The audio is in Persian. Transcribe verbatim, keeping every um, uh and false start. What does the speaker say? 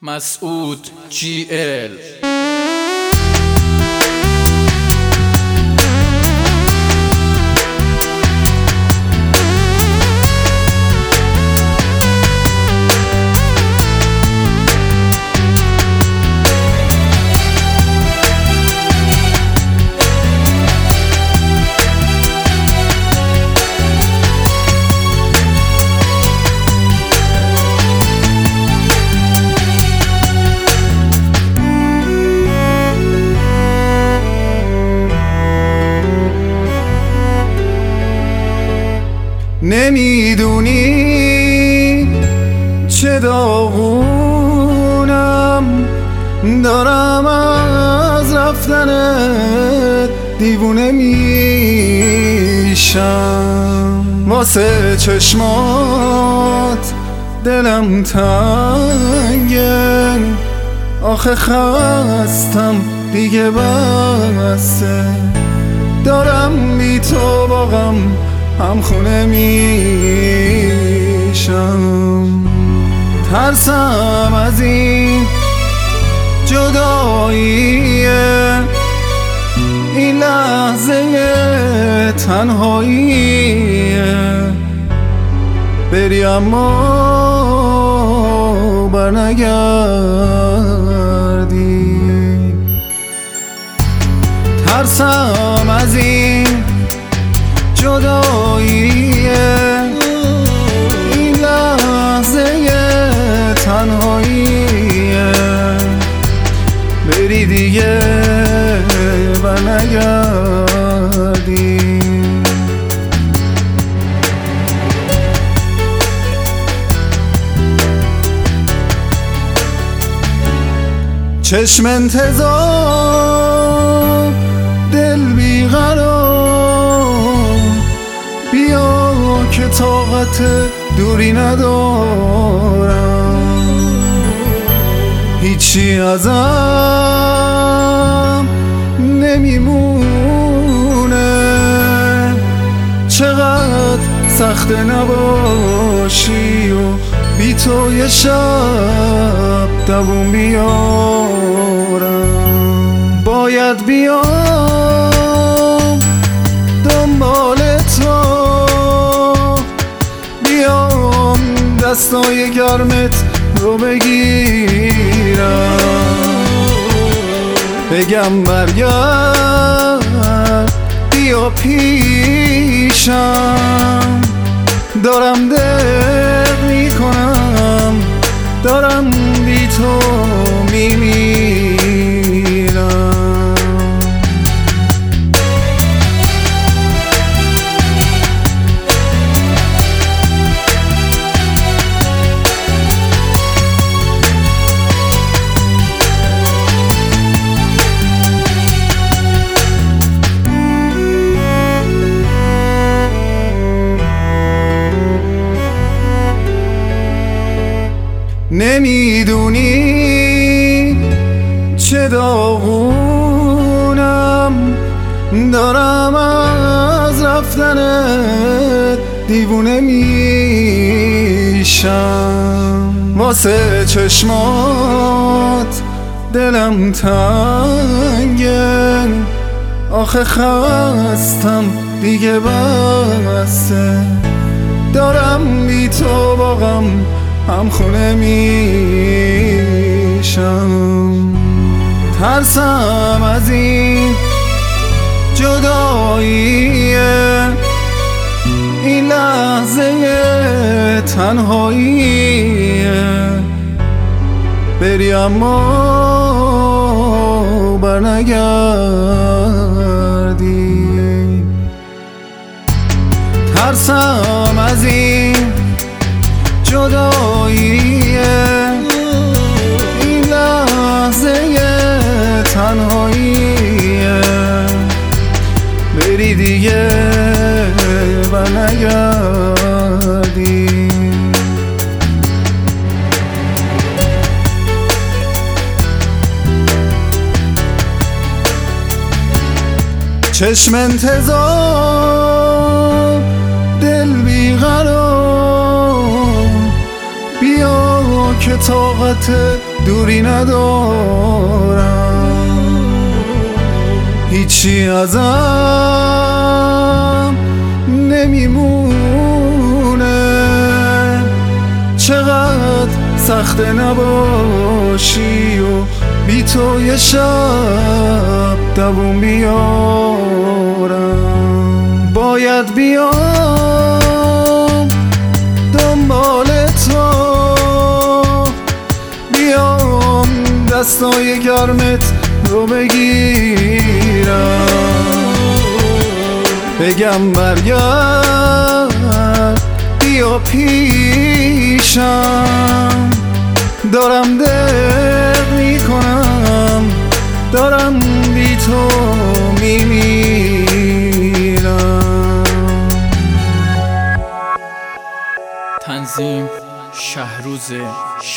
مسعود جی ال. نمیدونی چه داغونم دارم از رفتنت، دیوونه میشم واسه چشمات، دلم تنگه آخه خستم دیگه بسه، دارم بی تو باقم هم خونه میشم، ترسم از این جداییه، این لحظه تنهاییه، بری اما برنگردی، ترسم از این جداییه، این لحظه تنهاییه، بری دیگه برنگردی. چشم انتظار، دل بیقرار، بیا که طاقت دوری ندارم، هیچی ازم نمیمونه، چقدر سخت نباشی و بی تو یه شب دووم بیارم، باید بیام دنبال تو، بیام دستای گرمت رو بگیرم، بگم برگرد بیا پیشم، دارم دق میکنم، دارم بی تو میمیرم. نمیدونی چه داغونم دارم از رفتنت، دیوونه میشم واسه چشمات، دلم تنگه آخه خستم دیگه بسه، دارم بی تو باقم هم خونه میشم، ترسم از این جداییه، این لحظه تنهاییه، بری اما برنگردی، ترسم از این جداییه، این لحظه تنهاییه، بری دیگه برنگردی. چشم انتظار، دل بیقرار، بیا که دیگه طاقت دوری ندارم، هیچی ازم نمیمونه. چقدر سخته نباشی و بی تو یه شب دووم بیارم. باید بیام دنبال تو، بیام دستای گرمت رو بگیرم، بگم برگرد بیا پیشم. دارم دق میکنم، دارم بی تو میمیرم. تنظیم شهروز